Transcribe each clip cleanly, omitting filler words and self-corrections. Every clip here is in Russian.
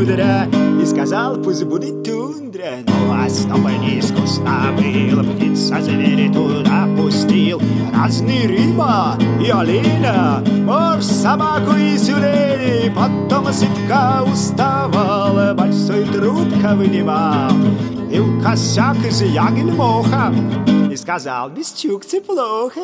мудря, и сказал, пусть будет тундра. Ну а стопы неискусно было, птица звери туда пустил. Разные рыба и оленя, морж, собаку и тюленей. Потом сыпка уставал, большой трубка вынимал. Бил косяк из ягель моха и сказал, без чукцы плохо.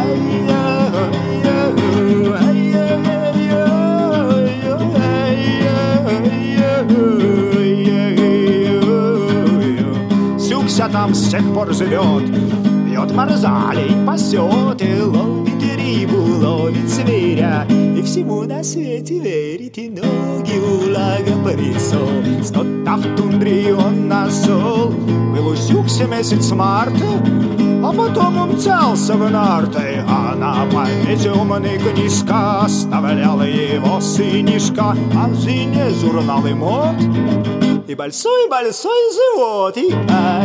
Сюкся там с тех пор живет, пьет морзалень, пасет и ловит рыбу, ловит зверя. И всему на свете верит, и ноги у лага порисол. Что-то в тундре он нашел. Был у Сюкся месяц марта, а потом умчался в нарты. А на память умный книжка оставлял его сынишка. А в зине журнал и мод, и большой-большой живот. И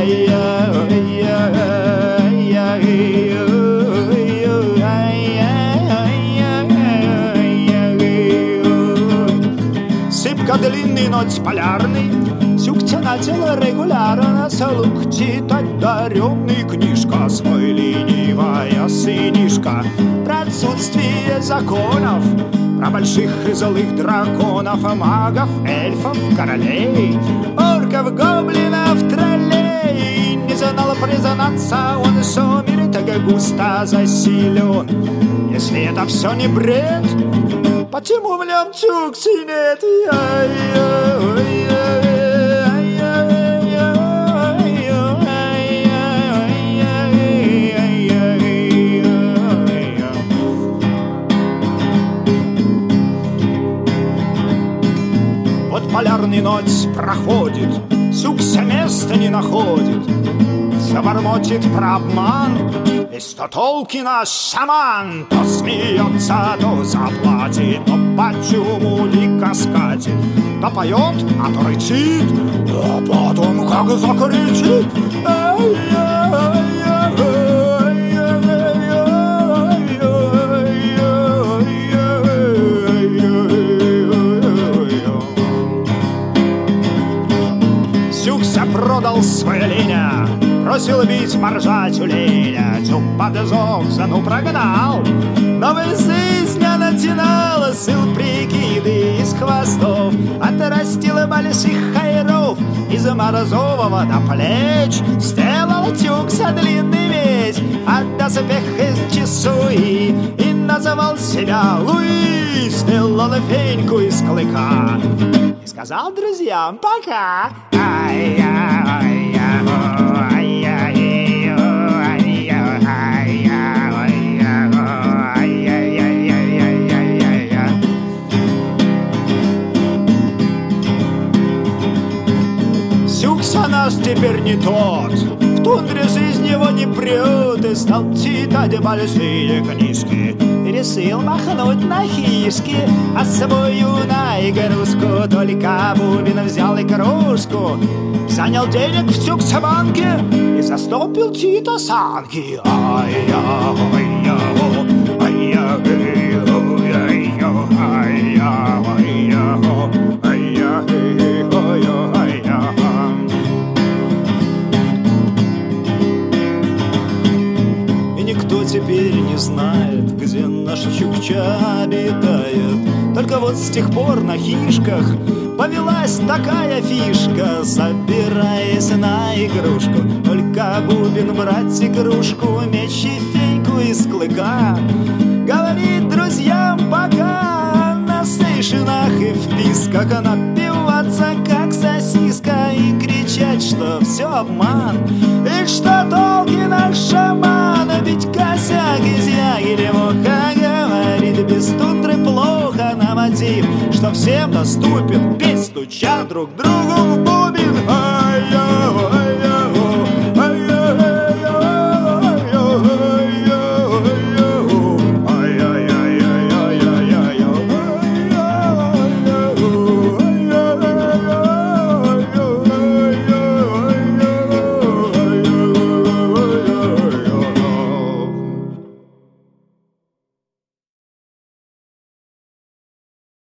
Сыпка длинный, ночь полярный. Сюкся начал регулярно слух читать даренный. Книжка свой ленивая сынишка. Про отсутствие законов, про больших и злых драконов, магов, эльфов, королей, орков, гоблинов, троллей. Не знал признаться он, что мир так густо заселен. Если это все не бред, почему в нем Чукчи нет? Вот полярный ночь проходит, Сюкся места не находит. Забормочет про обман, и что толки наш шаман. То смеется, то заплатит, то по чуму дико скачет, то поет, а то рычит, а потом как закричит. Сюкся продал свое оленя, бросил бить моржа тюленя. Тюм поджег, зану прогнал, новая жизнь натянала сил прикиды из хвостов. Отрастила больших хайров из морозового до плеч. Сделал Тюкся длинный меч от доспех из чесуи и называл себя Луи. Сделал феньку из клыка и сказал друзьям пока. Сюкся наш теперь не тот, в тундре жизнь его не прет. И стал читать большие книжки, решил махнуть на хишки, а с собою на игрушку только бубен взял и кружку. Занял денег в Сюкся-банке и застопил чьи-то санки. И никто теперь не знает, где наш Чукча обитает. Только вот с тех пор на хишках повелась такая фишка, собираясь на игрушку, только бубен брать игрушку, меч и феньку из клыка. Говорит друзьям пока, на стейшенах и в писках напиваться как сосиска и кричать, что все обман, и что толки наш шаман. Ведь косяк из ягеля моха говорит, без тундры плохо на мотив, что всем доступен, петь стуча друг другу в бубен. Ай-яй-яй.